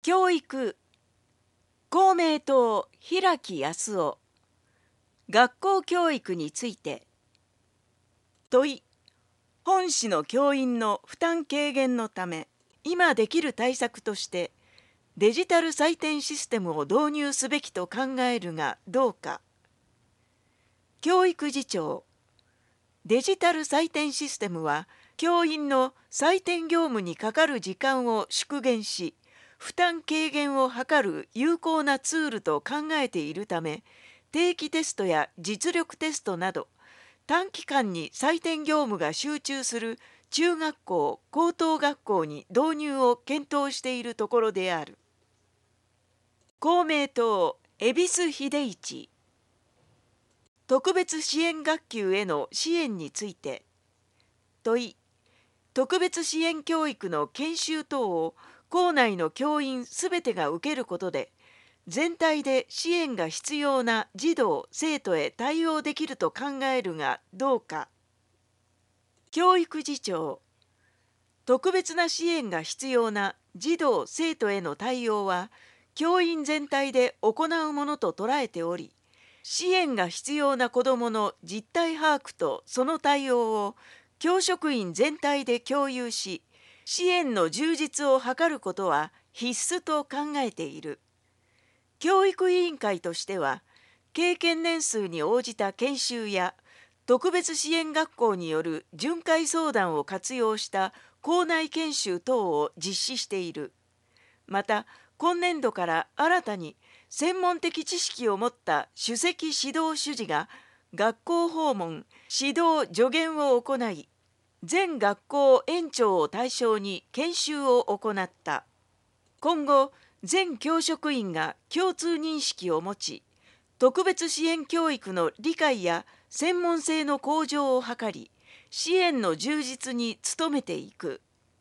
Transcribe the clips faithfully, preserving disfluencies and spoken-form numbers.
教育、公明党平木康夫。学校教育について。問い、本市の教員の負担軽減のため、今できる対策として、デジタル採点システムを導入すべきと考えるがどうか。教育次長、デジタル採点システムは、教員の採点業務にかかる時間を縮減し、負担軽減を図る有効なツールと考えているため、定期テストや実力テストなど、短期間に採点業務が集中する中学校・高等学校に導入を検討しているところである。公明党恵比寿秀一。特別支援学級への支援について。問い、特別支援教育の研修等を校内の教員すべてが受けることで、全体で支援が必要な児童・生徒へ対応できると考えるがどうか。教育次長、特別な支援が必要な児童・生徒への対応は、教員全体で行うものと捉えており、支援が必要な子どもの実態把握とその対応を教職員全体で共有し、支援の充実を図ることは必須と考えている。教育委員会としては、経験年数に応じた研修や特別支援学校による巡回相談を活用した校内研修等を実施している。また、今年度から新たに専門的知識を持った首席指導主事が学校訪問・指導助言を行い、全学校園長を対象に研修を行った。今後、全教職員が共通認識を持ち、特別支援教育の理解や専門性の向上を図り、支援の充実に努めていく。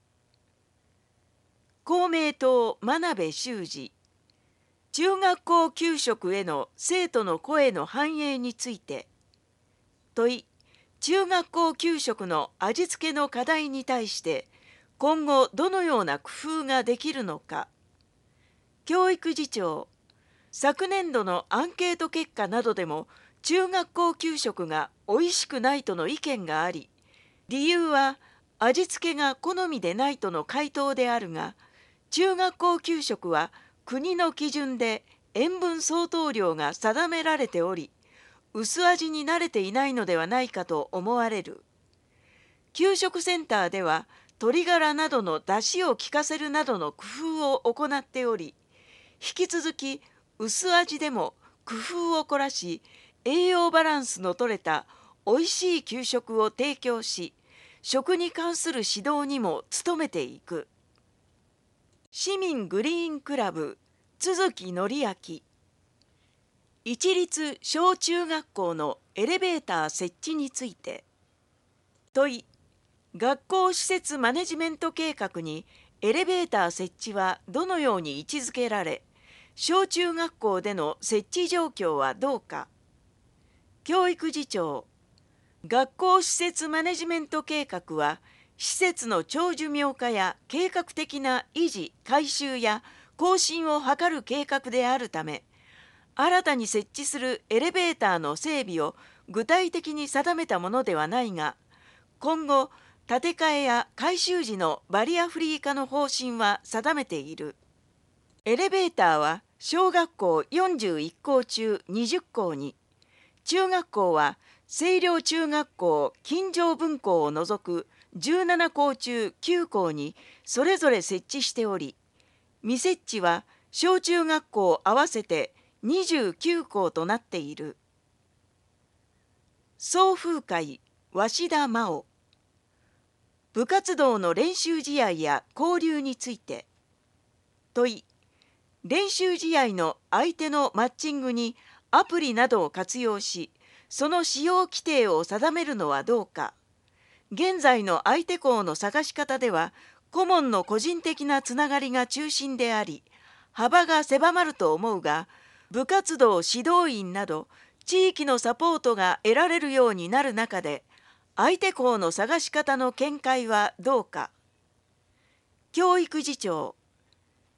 公明党真鍋周二。中学校給食への生徒の声の反映について。問い、中学校給食の味付けの課題に対して今後どのような工夫ができるのか。教育次長、昨年度のアンケート結果などでも中学校給食がおいしくないとの意見があり、理由は味付けが好みでないとの回答であるが、中学校給食は国の基準で塩分相当量が定められており、薄味に慣れていないのではないかと思われる。給食センターでは鶏ガラなどの出汁を効かせるなどの工夫を行っており、引き続き薄味でも工夫を凝らし、栄養バランスの取れたおいしい給食を提供し、食に関する指導にも努めていく。市民グリーンクラブ都築則明。一律小中学校のエレベーター設置について。問い、学校施設マネジメント計画にエレベーター設置はどのように位置づけられ、小中学校での設置状況はどうか。教育次長、学校施設マネジメント計画は、施設の長寿命化や計画的な維持・改修や更新を図る計画であるため、新たに設置するエレベーターの整備を具体的に定めたものではないが、今後、建て替えや改修時のバリアフリー化の方針は定めている。エレベーターは小学校よんじゅういっ校中にじゅっ校に、中学校は清涼中学校金城分校を除くじゅうなな校中きゅう校にそれぞれ設置しており、未設置は小中学校合わせてにじゅうきゅう校となっている。送風会鷲田真央。部活動の練習試合や交流について。問い、練習試合の相手のマッチングにアプリなどを活用し、その使用規定を定めるのはどうか。現在の相手校の探し方では、顧問の個人的なつながりが中心であり、幅が狭まると思うが、部活動指導員など地域のサポートが得られるようになる中で、相手校の探し方の見解はどうか。教育次長、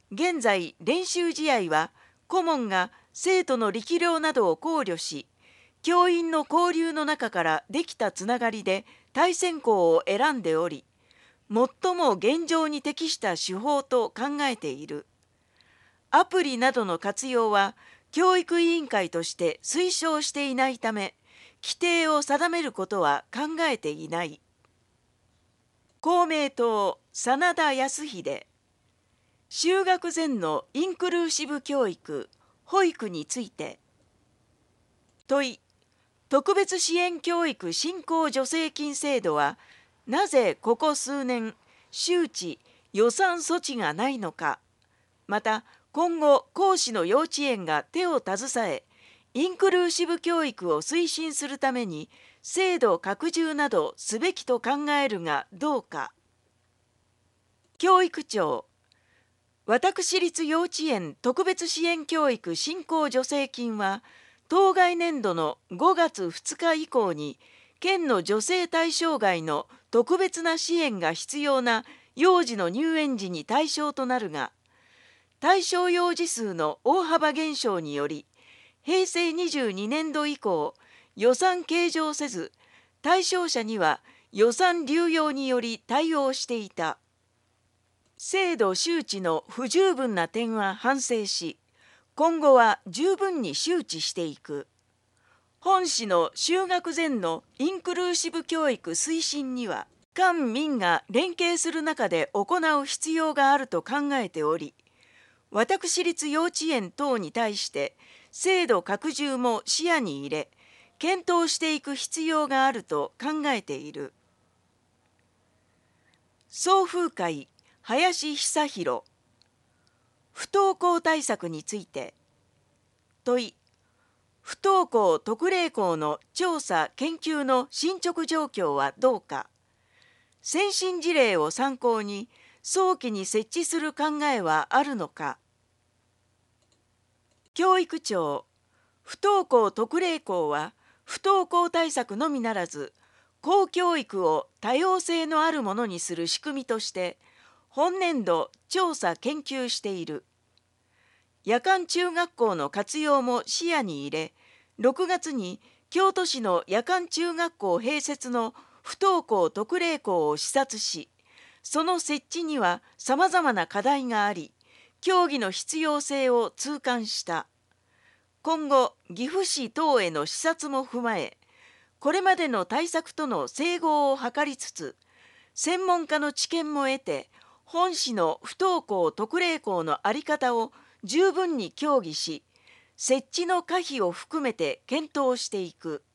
現在練習試合は顧問が生徒の力量などを考慮し、教員の交流の中からできたつながりで対戦校を選んでおり、最も現状に適した手法と考えている。アプリなどの活用は教育委員会として推奨していないため、規定を定めることは考えていない。公明党真田康秀。就学前のインクルーシブ教育・保育について。問い。特別支援教育振興助成金制度はなぜここ数年周知・予算措置がないのか。また今後講師の幼稚園が手を携えインクルーシブ教育を推進するために制度拡充などすべきと考えるがどうか。教育庁。私立幼稚園特別支援教育振興助成金は当該年度のごがつふつか以降に県の助成対象外の特別な支援が必要な幼児の入園時に対象となるが、対象幼児数の大幅減少によりへいせいにじゅうにねんど以降予算計上せず、対象者には予算流用により対応していた。制度周知の不十分な点は反省し、今後は十分に周知していく。本市の就学前のインクルーシブ教育推進には、官民が連携する中で行う必要があると考えており、私立幼稚園等に対して制度拡充も視野に入れ、検討していく必要があると考えている。送風会林久弘。不登校対策について。問い。不登校特例校の調査・研究の進捗状況はどうか。先進事例を参考に早期に設置する考えはあるのか。教育庁。不登校特例校は不登校対策のみならず、公教育を多様性のあるものにする仕組みとして本年度調査研究している。夜間中学校の活用も視野に入れ、ろくがつに京都市の夜間中学校併設の不登校特例校を視察し、その設置にはさまざまな課題があり、協議の必要性を痛感した。今後、岐阜市等への視察も踏まえ、これまでの対策との整合を図りつつ、専門家の知見も得て、本市の不登校特例校の在り方を十分に協議し、設置の可否を含めて検討していく。